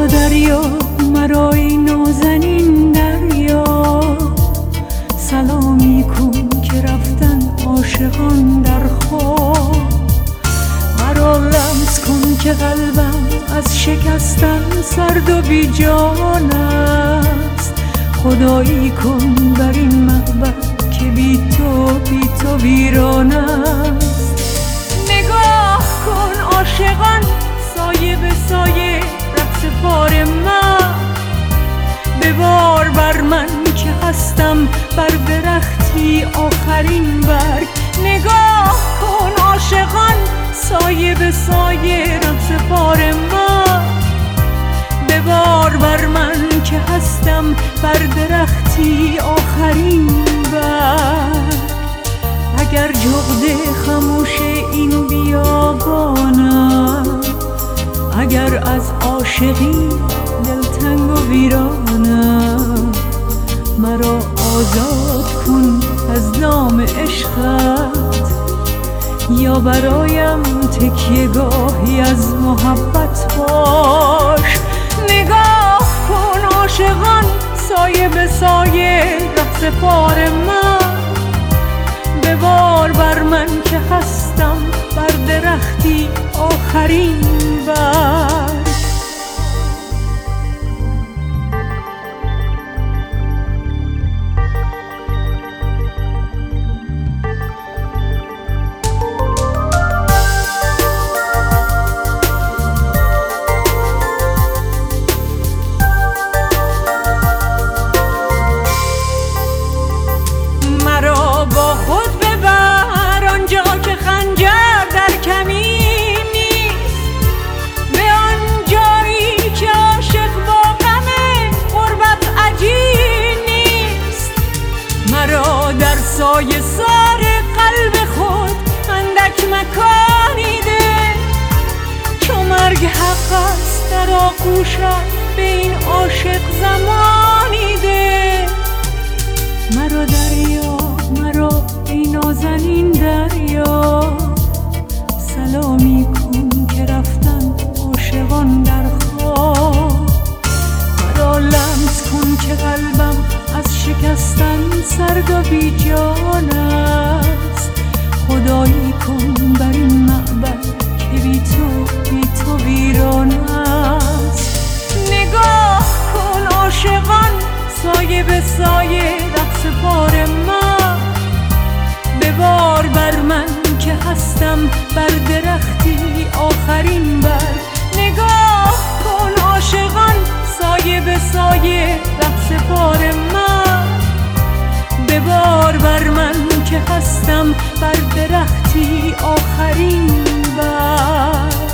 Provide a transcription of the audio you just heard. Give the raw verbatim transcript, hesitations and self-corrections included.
مرا دریا، مرا ای نازنین دریا، سلامی کن که رفتن عاشقان در خواب. مرا لمس کن که قلبم از شکستن سرد و بی جان است. خدایی کن بر این معبد که بی تو بی تو ویران است. نگاه کن عاشقان سایه به سایه رقص پار من، ببار بر من که هستم بر درختی آخرین برگ. نگاه کن عاشقان سایه به سایه رقص پار من، ببار بر من که هستم بر درختی آخرین برگ. اگر جغد خموش این بیابانم، اگر از عاشقی دلتنگ و ویرانم، مرا آزاد کن از نام عشقت، یا برایم تکیه گاهی از محبت باش. نگاه کن عاشقان سایه به سایه رقص پار من، ببار بر من که هستم بر درختی آخرین برگ. سایه سار قلب خود اندک مکانی ده، چو مرگ حق است در آغوشت به این عاشق زمانی ده. مرا دریا، مرا ای نازنین دریا، سلامی کن که رفتن عاشقان در خواب. مرا لمس کن که قلبم از شکستن سرد و بی جان است. خدایی کن بر این معبد که بی تو بی تو ویران است. نگاه کن عاشقان سایه به سایه رقص پار من، ببار بر من که هستم بر درختی آخرین برگ. نگاه کن عاشقان سایه به سایه رقص پار من، ببار بر من که هستم بر درختی آخرین برگ.